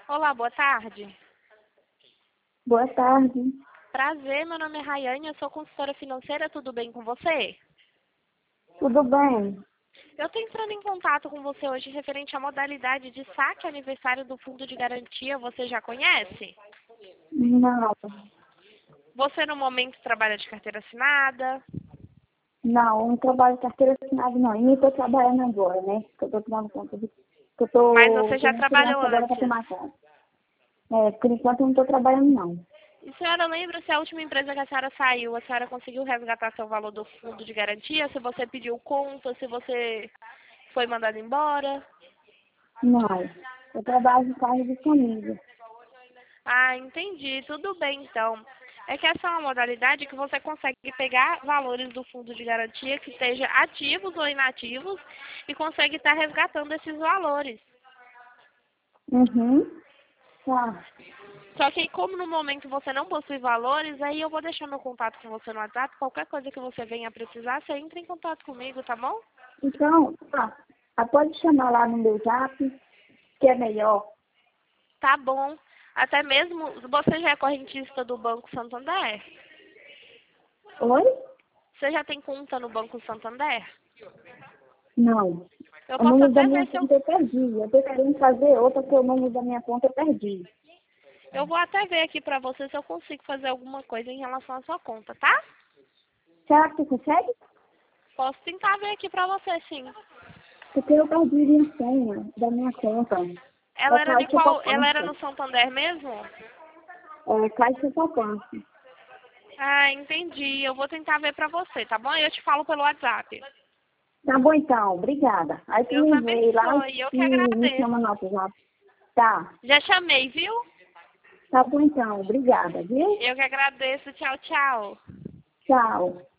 Olá, boa tarde. Boa tarde. Prazer, meu nome é Rayane, eu sou consultora financeira, tudo bem com você? Tudo bem? Eu estou entrando em contato com você hoje referente à modalidade de saque aniversário do Fundo de Garantia, você já conhece? Não, Você no momento trabalha de carteira assinada? não trabalho carteira assinada não. E nem estou trabalhando agora, né? Que eu estou tomando conta de... Que eu Mas estou você já tendo trabalhou criança agora para antes. tomar conta. Por enquanto eu não estou trabalhando não. E senhora lembra se a última empresa que a senhora saiu, a senhora conseguiu resgatar seu valor do Fundo de Garantia? Se você pediu conta, se você foi mandado embora? Não. Eu trabalho de casa de família. Ah, entendi. Tudo bem, então. É que essa é uma modalidade que você consegue pegar valores do fundo de garantia que estejam ativos ou inativos e consegue estar resgatando esses valores. Uhum. Tá. Só que como no momento você não possui valores, aí eu vou deixar meu contato com você no WhatsApp. Qualquer coisa que você venha precisar, você entra em contato comigo, tá bom? Então, pode chamar lá no meu zap, que é melhor. Tá bom. Até mesmo, você já é correntista do Banco Santander? Oi? Você já tem conta no Banco Santander? Não. Eu O posso número da até minha ver se eu conta eu perdi. Eu estou querendo fazer outra, porque o número da minha conta eu perdi. Eu vou até ver aqui pra você se eu consigo fazer alguma coisa em relação à sua conta, tá? Será que você consegue? Posso tentar ver aqui pra você, sim. Porque eu perdi minha senha da minha conta. É Ela era de Caixa qual? Ela era Poupança. no Santander mesmo? É Caixa Poupança. Ah, entendi. Eu vou tentar ver pra você, tá bom? Eu te falo pelo WhatsApp. Tá bom então, obrigada. Aí tu Deus me vê lá abençoe. Eu e que me agradeço. chama no WhatsApp. Tá. Já chamei, viu? Tá bom então, obrigada, viu? Eu que agradeço. Tchau, tchau. Tchau.